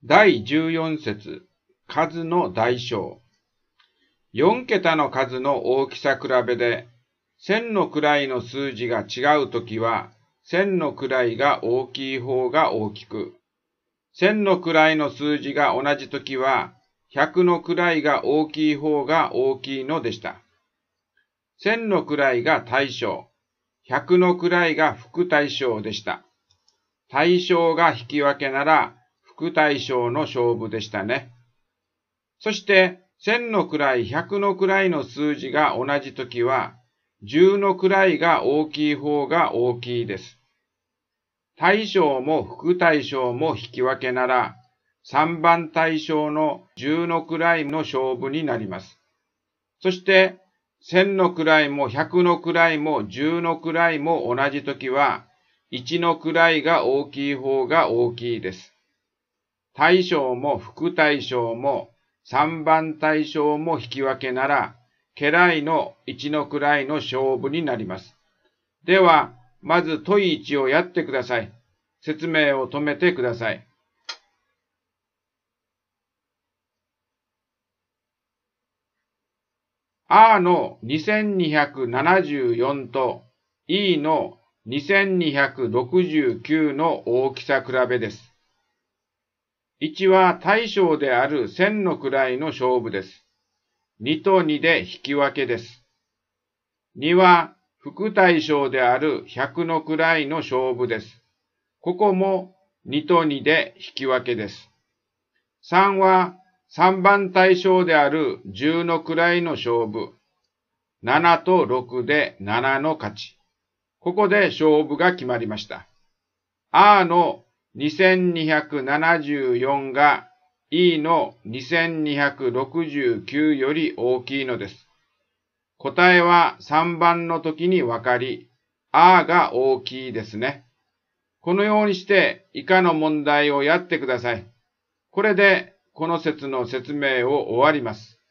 第14節、数の大小。4桁の数の大きさ比べで、1000の位の数字が違うときは、1000の位が大きい方が大きく、1000の位の数字が同じときは、100の位が大きい方が大きいのでした。1000の位が大小、100の位が副大小でした。大小が引き分けなら、副大小の勝負でしたね。そして、1000の位、100の位の数字が同じときは、10の位が大きい方が大きいです。大小も副大小も引き分けなら、3番大小の10の位の勝負になります。そして、1000の位も100の位も10の位も同じときは、1の位が大きい方が大きいです。大小も副大小も3番大小も引き分けなら、家来の1の位の勝負になります。では、まず問1をやってください。説明を止めてください。R の2274と E の2269の大きさ比べです。1は大小である1000の位の勝負です。2と2で引き分けです。2は副大小である100の位の勝負です。ここも2と2で引き分けです。3は3番大小である10の位の勝負。7と6で7の勝ち。ここで勝負が決まりました。R の2274が E の2269より大きいのです。答えは3番の時に分かり、R が大きいですね。このようにして以下の問題をやってください。これでこの説の説明を終わります。